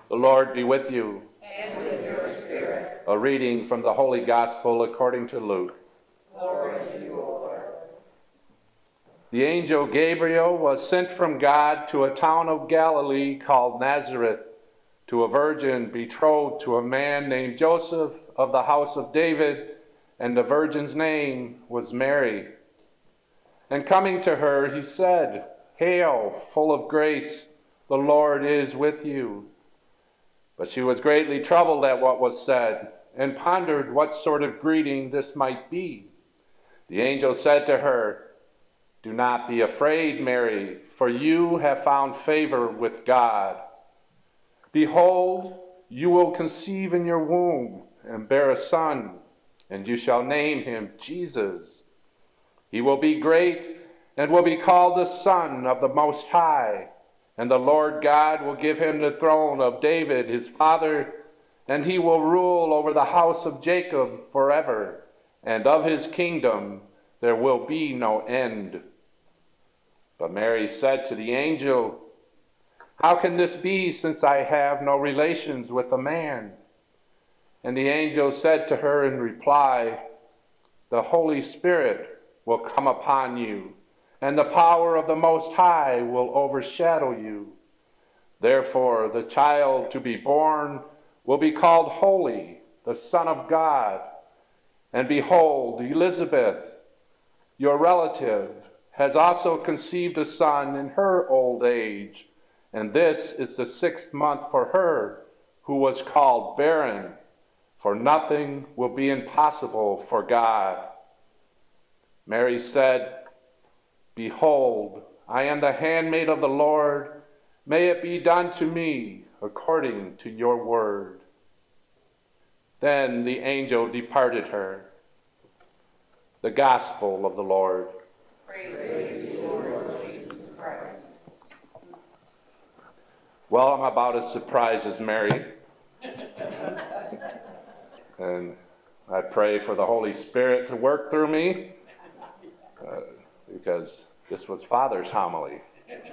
The Lord be with you. And with your spirit. A reading from the Holy Gospel according to Luke. Glory to you, O Lord. The angel Gabriel was sent from God to a town of Galilee called Nazareth, to a virgin betrothed to a man named Joseph of the house of David, and the virgin's name was Mary. And coming to her, he said, "Hail, full of grace, the Lord is with you." But she was greatly troubled at what was said, and pondered what sort of greeting this might be. The angel said to her, "Do not be afraid, Mary, for you have found favor with God. Behold, you will conceive in your womb and bear a son, and you shall name him Jesus. He will be great and will be called the Son of the Most High, and the Lord God will give him the throne of David his father, and he will rule over the house of Jacob forever, and of his kingdom there will be no end." But Mary said to the angel, "How can this be, since I have no relations with a man?" And the angel said to her in reply, "The Holy Spirit will come upon you, and the power of the Most High will overshadow you. Therefore, the child to be born will be called Holy, the Son of God. And behold, Elizabeth, your relative, has also conceived a son in her old age, and this is the 6th month for her, who was called barren, for nothing will be impossible for God." Mary said, "Behold, I am the handmaid of the Lord. May it be done to me according to your word." Then the angel departed her. The Gospel of the Lord. Praise to you, Lord Jesus Christ. Well, I'm about as surprised as Mary. And I pray for the Holy Spirit to work through me, because this was Father's homily.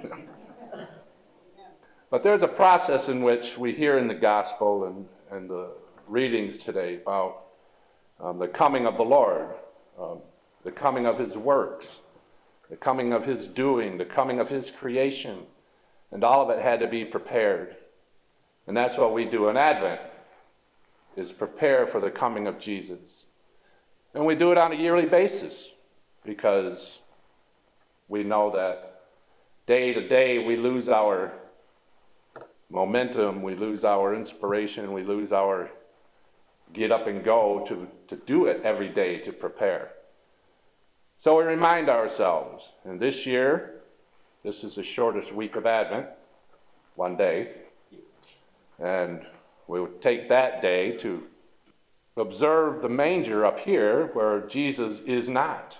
But there's a process in which we hear in the Gospel and the readings today about the coming of the Lord, the coming of his works, the coming of his doing, the coming of his creation, and all of it had to be prepared. And that's what we do in Advent, is prepare for the coming of Jesus. And we do it on a yearly basis because we know that day to day we lose our momentum, we lose our inspiration, we lose our get up and go to do it every day to prepare. So we remind ourselves, and this year, this is the shortest week of Advent, one day, and we would take that day to observe the manger up here where Jesus is not.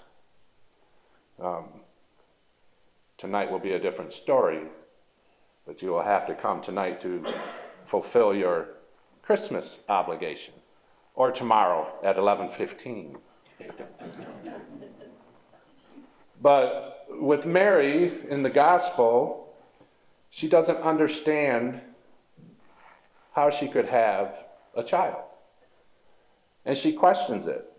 Tonight will be a different story, but you will have to come tonight to fulfill your Christmas obligation, or tomorrow at 11:15. But with Mary in the Gospel, she doesn't understand how she could have a child. And she questions it.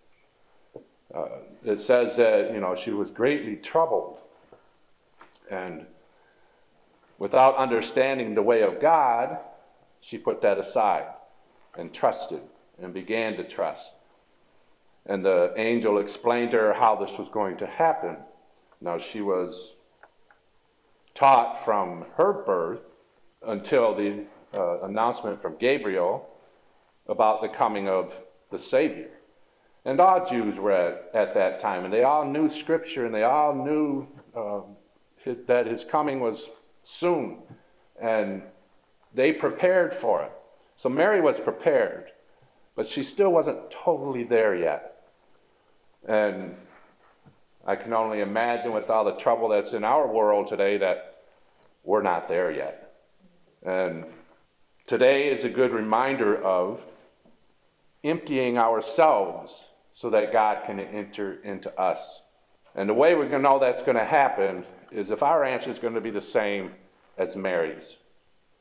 It says that, she was greatly troubled. And without understanding the way of God, she put that aside and trusted and began to trust. And the angel explained to her how this was going to happen. Now, she was taught from her birth until the announcement from Gabriel about the coming of the Savior. And all Jews were at that time, and they all knew Scripture, and they all knew that his coming was soon, and they prepared for it. So Mary was prepared, but she still wasn't totally there yet. And I can only imagine, with all the trouble that's in our world today, that we're not there yet. And today is a good reminder of emptying ourselves so that God can enter into us. And the way we're going to know that's going to happen is if our answer is going to be the same as Mary's.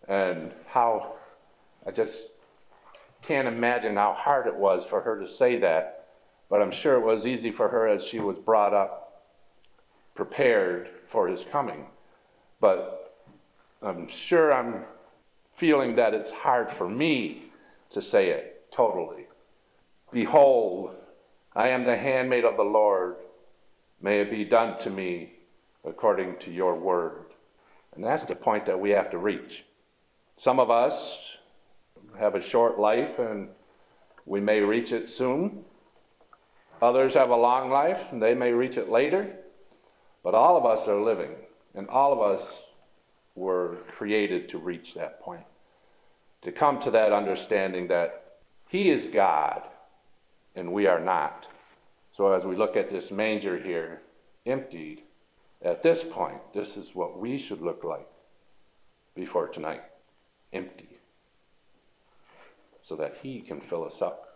And how, I just can't imagine how hard it was for her to say that, but I'm sure it was easy for her as she was brought up, prepared for his coming. But I'm sure I'm feeling that it's hard for me to say it totally. Behold, I am the handmaid of the Lord. May it be done to me according to your word. And that's the point that we have to reach. Some of us have a short life and we may reach it soon. Others have a long life and they may reach it later. But all of us are living, and all of us were created to reach that point, to come to that understanding that he is God and we are not. So as we look at this manger here, emptied, at this point, this is what we should look like before tonight, empty, so that he can fill us up.